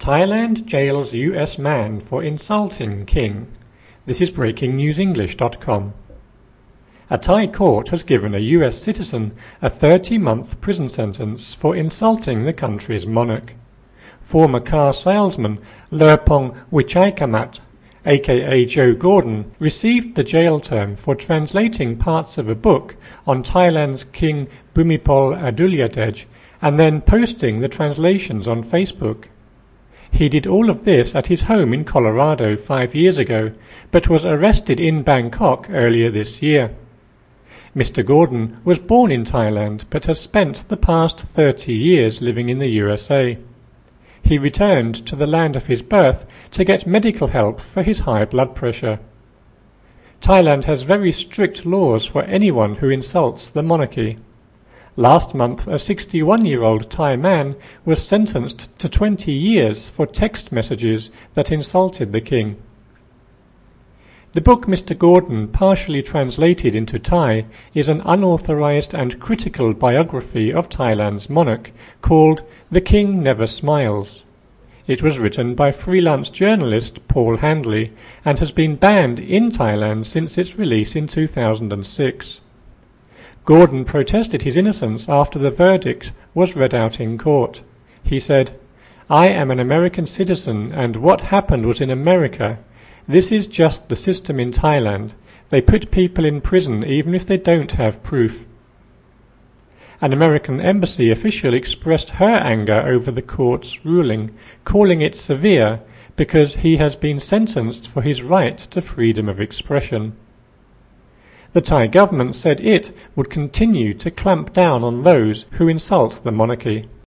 Thailand jails US man for insulting king. This is breakingnewsenglish.com. A Thai court has given a US citizen a 30-month prison sentence for insulting the country's monarch. Former car salesman Lerpong Wichaikamat, aka Joe Gordon, received the jail term for translating parts of a book on Thailand's King Bhumibol Adulyadej and then posting the translations on Facebook. He did all of this at his home in Colorado 5 years ago, but was arrested in Bangkok earlier this year. Mr. Gordon was born in Thailand but has spent the past 30 years living in the USA. He returned to the land of his birth to get medical help for his high blood pressure. Thailand has very strict laws for anyone who insults the monarchy. Last month, a 61-year-old Thai man was sentenced to 20 years for text messages that insulted the king. The book Mr. Gordon partially translated into Thai is an unauthorized and critical biography of Thailand's monarch called The King Never Smiles. It was written by freelance journalist Paul Handley and has been banned in Thailand since its release in 2006. Gordon protested his innocence after the verdict was read out in court. He said, "I am an American citizen and what happened was in America. This is just the system in Thailand. They put people in prison even if they don't have proof." An American embassy official expressed her anger over the court's ruling, calling it severe because he has been sentenced for his right to freedom of expression. The Thai government said it would continue to clamp down on those who insult the monarchy.